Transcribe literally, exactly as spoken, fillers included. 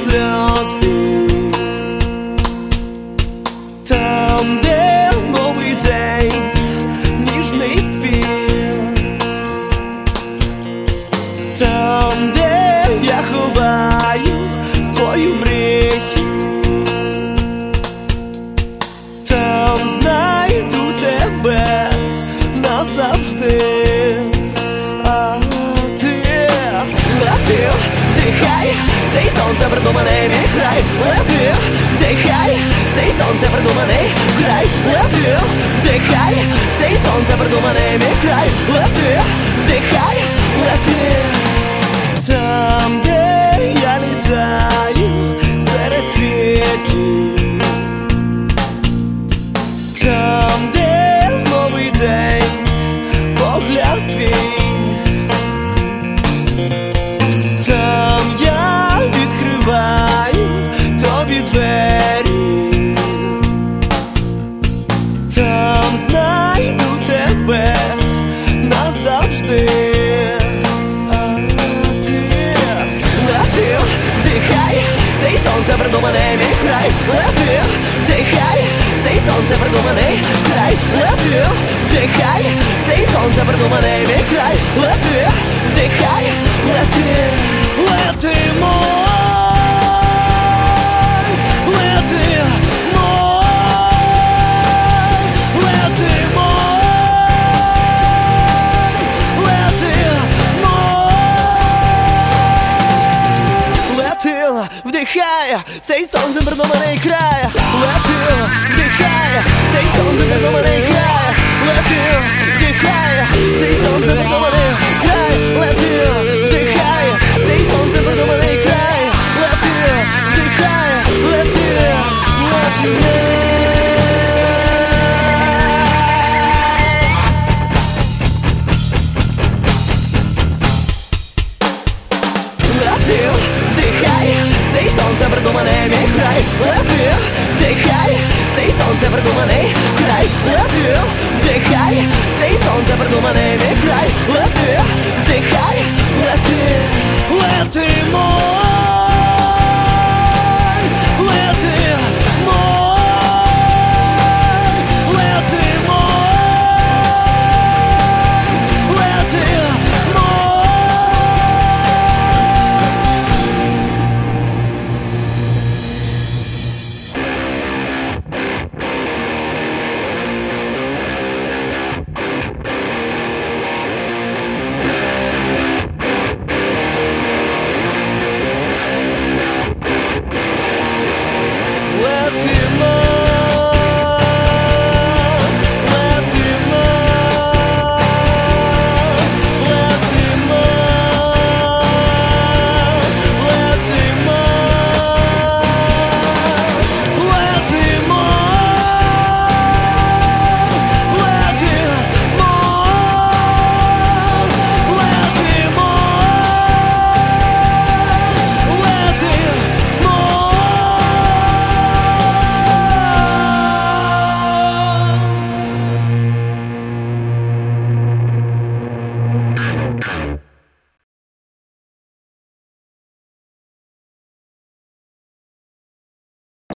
сльози, там, де новий день, ніжний спів, там, де я ховаю свою мрію, там знайду тебе назавжди. А ти лети, вдихай, цей сонце придуманий мій край. Лети, вдихай, цей сонце придуманий край. Лети, вдихай, цей сонце придуманий мій край. Лети, вдихай, лети. Там, де я літаю серед квітів, там, де новий день, погляд твій, там я відкриваю тобі двері, там знайду тебе назавжди. Вдихай, цей сонце придуманий мій край. Лети, вдихай, цей сонце придуманий край. Лети, вдихай, цей сонце придуманий мій край. Лети, вдихай, лети, летимо, летимо, летимо, летимо. Вдихай, цей сонце придуманий край. Лети, вдихай, цей сонце придуманий край. Лети, вдихай, цей сонце придуманий край. Лети, вдихай, цей сонце придуманий край. Лети, вдихай, лети, лети. Лети, вдихай, цей сонце придуманий мій край. Лети, вдихай, цей сонце придуманий край. Лети, вдихай, цей сонце придуманий мій край. Лети, вдихай, лети, летимо.